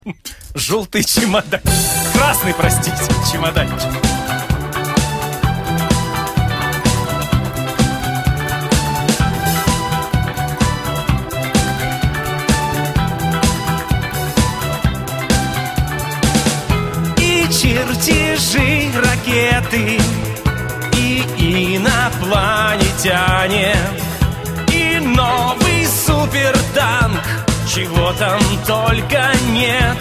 Желтый чемодан. Красный, простите, чемоданчик. И чертежи ракеты, и инопланетяне, и новый супертанк, чего там только нет.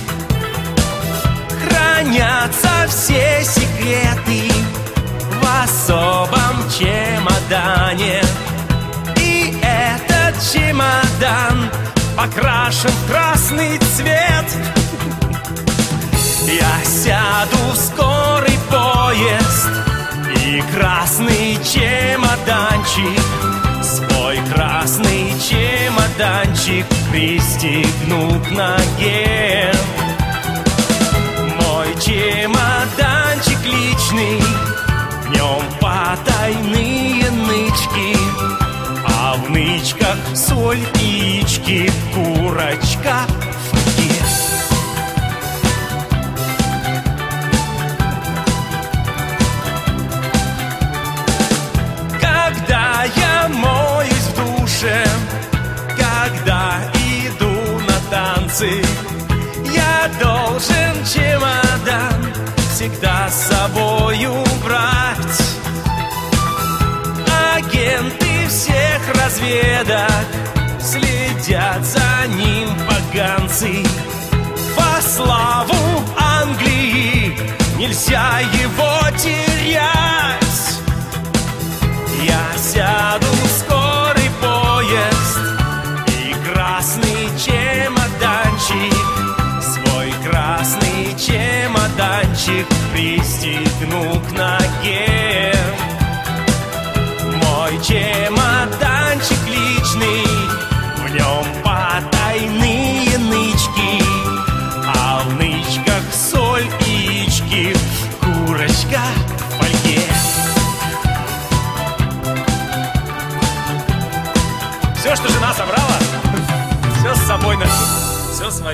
Хранятся все секреты в особом чемодане. И этот чемодан покрашен в красный цвет. Я сяду в скорый поезд, и красный чемоданчик, свой красный чемоданчик пристегну к ноге. Мой чемоданчик личный, в нем потайные нычки, а в нычках соль, яички, курочка в фольге. Когда я моюсь в душе, когда иду на танцы, я должен чемодан всегда с собою брать. Агенты всех разведок следят за ним поганцы. Во славу Англии нельзя его терять. Я сяду в скорый поезд, и красный чемоданчик, свой красный чемоданчик пристегну к ноге. Мой чемоданчик личный, в нем потайные нычки, а в нычках соль, яички, курочка в фольге. Все, что жена собрала, все с собой ношу, все свое.